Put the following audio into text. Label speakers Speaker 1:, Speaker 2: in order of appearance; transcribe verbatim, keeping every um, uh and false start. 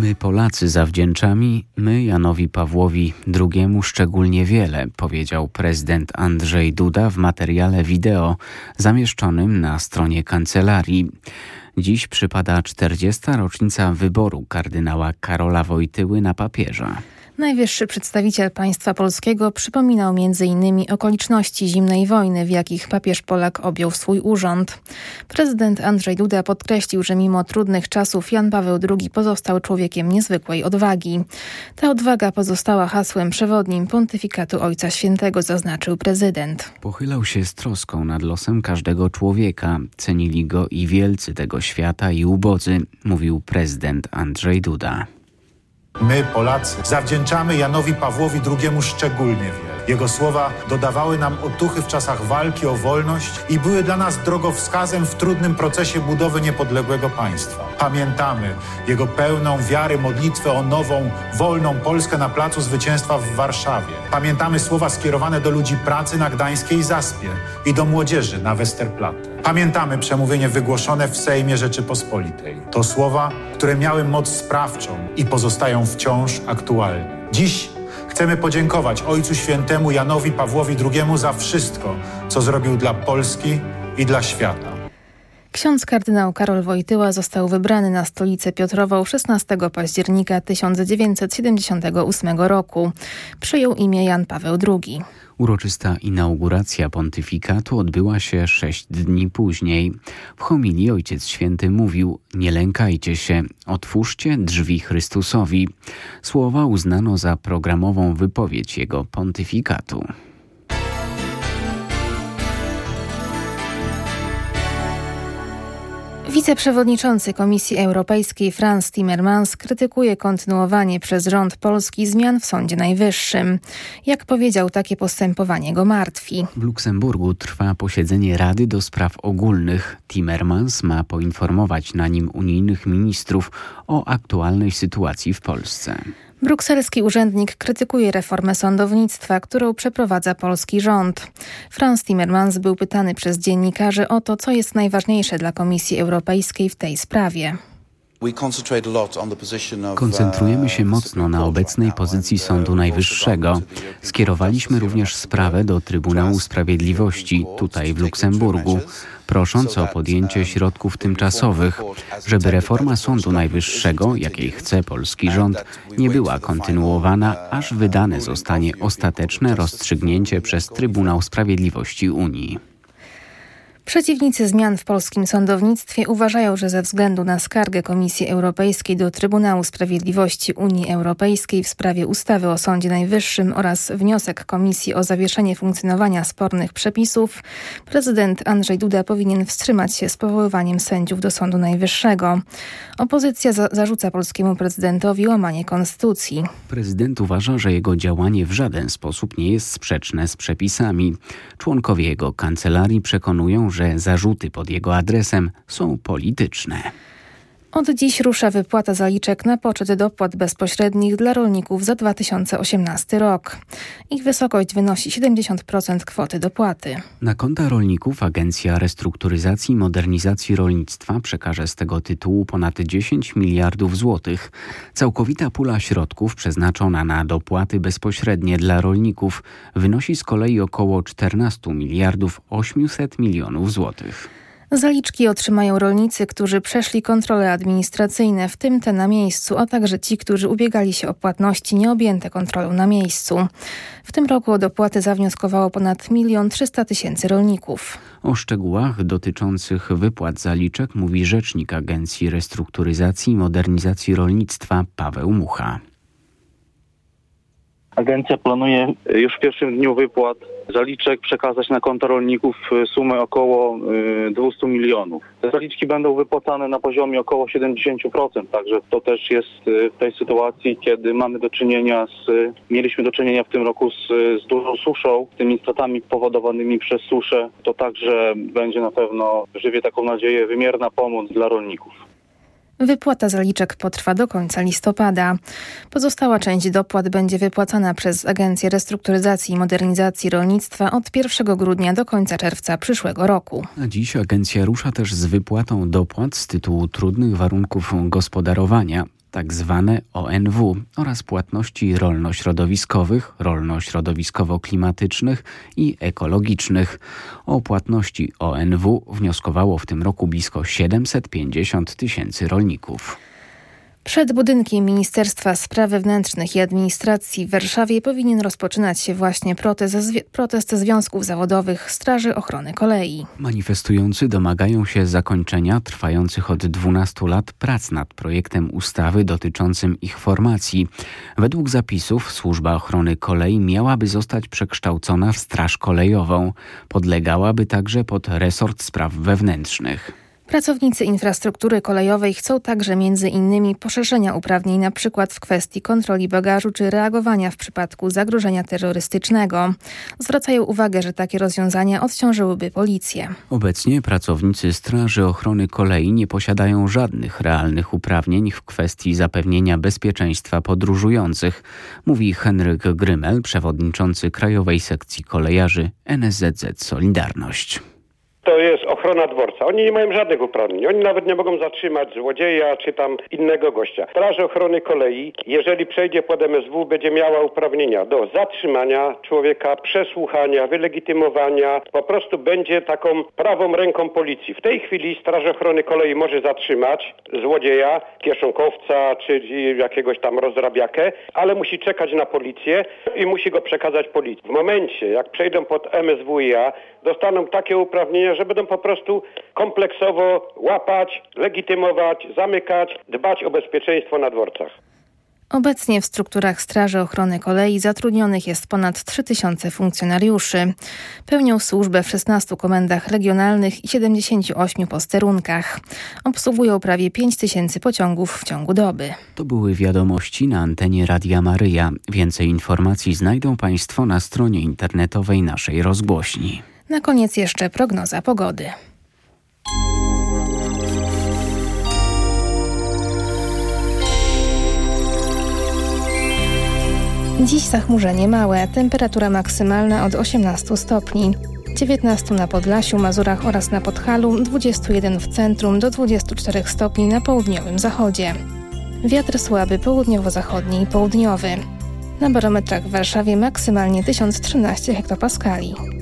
Speaker 1: My Polacy zawdzięczamy, my Janowi Pawłowi drugiemu szczególnie wiele, powiedział prezydent Andrzej Duda w materiale wideo zamieszczonym na stronie kancelarii. Dziś przypada czterdziesta rocznica wyboru kardynała Karola Wojtyły na papieża.
Speaker 2: Najwyższy przedstawiciel państwa polskiego przypominał między innymi okoliczności zimnej wojny, w jakich papież Polak objął swój urząd. Prezydent Andrzej Duda podkreślił, że mimo trudnych czasów Jan Paweł drugi pozostał człowiekiem niezwykłej odwagi. Ta odwaga pozostała hasłem przewodnim pontyfikatu Ojca Świętego, zaznaczył prezydent.
Speaker 1: Pochylał się z troską nad losem każdego człowieka. Cenili go i wielcy tego świata, i ubodzy, mówił prezydent Andrzej Duda.
Speaker 3: My, Polacy, zawdzięczamy Janowi Pawłowi drugiemu szczególnie wiele. Jego słowa dodawały nam otuchy w czasach walki o wolność i były dla nas drogowskazem w trudnym procesie budowy niepodległego państwa. Pamiętamy jego pełną wiary modlitwę o nową, wolną Polskę na Placu Zwycięstwa w Warszawie. Pamiętamy słowa skierowane do ludzi pracy na Gdańskiej Zaspie i do młodzieży na Westerplatte. Pamiętamy przemówienie wygłoszone w Sejmie Rzeczypospolitej. To słowa, które miały moc sprawczą i pozostają wciąż aktualne. Dziś chcemy podziękować Ojcu Świętemu Janowi Pawłowi drugiemu za wszystko, co zrobił dla Polski i dla świata.
Speaker 2: Ksiądz kardynał Karol Wojtyła został wybrany na stolicę Piotrową szesnastego października tysiąc dziewięćset siedemdziesiątego ósmego roku. Przyjął imię Jan Paweł drugi.
Speaker 1: Uroczysta inauguracja pontyfikatu odbyła się sześć dni później. W homilii Ojciec Święty mówił: nie lękajcie się, otwórzcie drzwi Chrystusowi. Słowa uznano za programową wypowiedź jego pontyfikatu.
Speaker 2: Wiceprzewodniczący Komisji Europejskiej Frans Timmermans krytykuje kontynuowanie przez rząd polski zmian w Sądzie Najwyższym. Jak powiedział, takie postępowanie go martwi.
Speaker 1: W Luksemburgu trwa posiedzenie Rady do Spraw Ogólnych. Timmermans ma poinformować na nim unijnych ministrów o aktualnej sytuacji w Polsce.
Speaker 2: Brukselski urzędnik krytykuje reformę sądownictwa, którą przeprowadza polski rząd. Frans Timmermans był pytany przez dziennikarzy o to, co jest najważniejsze dla Komisji Europejskiej w tej sprawie.
Speaker 1: Koncentrujemy się mocno na obecnej pozycji Sądu Najwyższego. Skierowaliśmy również sprawę do Trybunału Sprawiedliwości tutaj w Luksemburgu, prosząc o podjęcie środków tymczasowych, żeby reforma Sądu Najwyższego, jakiej chce polski rząd, nie była kontynuowana, aż wydane zostanie ostateczne rozstrzygnięcie przez Trybunał Sprawiedliwości Unii.
Speaker 2: Przeciwnicy zmian w polskim sądownictwie uważają, że ze względu na skargę Komisji Europejskiej do Trybunału Sprawiedliwości Unii Europejskiej w sprawie ustawy o Sądzie Najwyższym oraz wniosek Komisji o zawieszenie funkcjonowania spornych przepisów, prezydent Andrzej Duda powinien wstrzymać się z powoływaniem sędziów do Sądu Najwyższego. Opozycja za- zarzuca polskiemu prezydentowi łamanie konstytucji.
Speaker 1: Prezydent uważa, że jego działanie w żaden sposób nie jest sprzeczne z przepisami. Członkowie jego kancelarii przekonują, że zarzuty pod jego adresem są polityczne.
Speaker 2: Od dziś rusza wypłata zaliczek na poczet dopłat bezpośrednich dla rolników za dwa tysiące osiemnasty rok. Ich wysokość wynosi siedemdziesiąt procent kwoty dopłaty.
Speaker 1: Na konta rolników Agencja Restrukturyzacji i Modernizacji Rolnictwa przekaże z tego tytułu ponad dziesięć miliardów złotych. Całkowita pula środków przeznaczona na dopłaty bezpośrednie dla rolników wynosi z kolei około czternaście miliardów osiemset milionów złotych.
Speaker 2: Zaliczki otrzymają rolnicy, którzy przeszli kontrole administracyjne, w tym te na miejscu, a także ci, którzy ubiegali się o płatności nieobjęte kontrolą na miejscu. W tym roku o dopłaty zawnioskowało ponad milion trzysta tysięcy rolników.
Speaker 1: O szczegółach dotyczących wypłat zaliczek mówi rzecznik Agencji Restrukturyzacji i Modernizacji Rolnictwa Paweł Mucha.
Speaker 4: Agencja planuje już w pierwszym dniu wypłat zaliczek przekazać na konta rolników sumę około dwieście milionów. Te zaliczki będą wypłacane na poziomie około siedemdziesiąt procent, także to też jest w tej sytuacji, kiedy mamy do czynienia z, mieliśmy do czynienia w tym roku z, z dużą suszą, tymi stratami powodowanymi przez suszę. To także będzie na pewno, żywię taką nadzieję, wymierna pomoc dla rolników.
Speaker 2: Wypłata zaliczek potrwa do końca listopada. Pozostała część dopłat będzie wypłacana przez Agencję Restrukturyzacji i Modernizacji Rolnictwa od pierwszego grudnia do końca czerwca przyszłego roku.
Speaker 1: A dziś agencja rusza też z wypłatą dopłat z tytułu trudnych warunków gospodarowania. tak zwane O N W, oraz płatności rolno-środowiskowych, rolno-środowiskowo-klimatycznych i ekologicznych. O płatności O N W wnioskowało w tym roku blisko siedemset pięćdziesiąt tysięcy rolników.
Speaker 2: Przed budynkiem Ministerstwa Spraw Wewnętrznych i Administracji w Warszawie powinien rozpoczynać się właśnie protest, protest związków zawodowych Straży Ochrony Kolei.
Speaker 1: Manifestujący domagają się zakończenia trwających od dwunastu lat prac nad projektem ustawy dotyczącym ich formacji. Według zapisów Służba Ochrony Kolei miałaby zostać przekształcona w Straż Kolejową. Podlegałaby także pod resort spraw wewnętrznych.
Speaker 2: Pracownicy infrastruktury kolejowej chcą także między innymi poszerzenia uprawnień na przykład w kwestii kontroli bagażu czy reagowania w przypadku zagrożenia terrorystycznego. Zwracają uwagę, że takie rozwiązania odciążyłyby policję.
Speaker 1: Obecnie pracownicy Straży Ochrony Kolei nie posiadają żadnych realnych uprawnień w kwestii zapewnienia bezpieczeństwa podróżujących, mówi Henryk Grymel, przewodniczący Krajowej Sekcji Kolejarzy N S Z Z Solidarność.
Speaker 5: To jest ochrona dworca. Oni nie mają żadnych uprawnień. Oni nawet nie mogą zatrzymać złodzieja czy tam innego gościa. Straż Ochrony Kolei, jeżeli przejdzie pod M S W, będzie miała uprawnienia do zatrzymania człowieka, przesłuchania, wylegitymowania. Po prostu będzie taką prawą ręką policji. W tej chwili Straż Ochrony Kolei może zatrzymać złodzieja, kieszonkowca czy jakiegoś tam rozrabiakę, ale musi czekać na policję i musi go przekazać policji. W momencie, jak przejdą pod M S W i A, dostaną takie uprawnienia, że będą po prostu kompleksowo łapać, legitymować, zamykać, dbać o bezpieczeństwo na dworcach.
Speaker 2: Obecnie w strukturach Straży Ochrony Kolei zatrudnionych jest ponad trzy tysiące funkcjonariuszy. Pełnią służbę w szesnastu komendach regionalnych i siedemdziesięciu ośmiu posterunkach. Obsługują prawie pięć tysięcy pociągów w ciągu doby.
Speaker 1: To były wiadomości na antenie Radia Maryja. Więcej informacji znajdą Państwo na stronie internetowej naszej rozgłośni.
Speaker 2: Na koniec jeszcze prognoza pogody. Dziś zachmurzenie małe, temperatura maksymalna od osiemnastu stopni. dziewiętnaście na Podlasiu, Mazurach oraz na Podhalu, dwadzieścia jeden w centrum do dwudziestu czterech stopni na południowym zachodzie. Wiatr słaby południowo-zachodni i południowy. Na barometrach w Warszawie maksymalnie tysiąc trzynaście hektopaskali.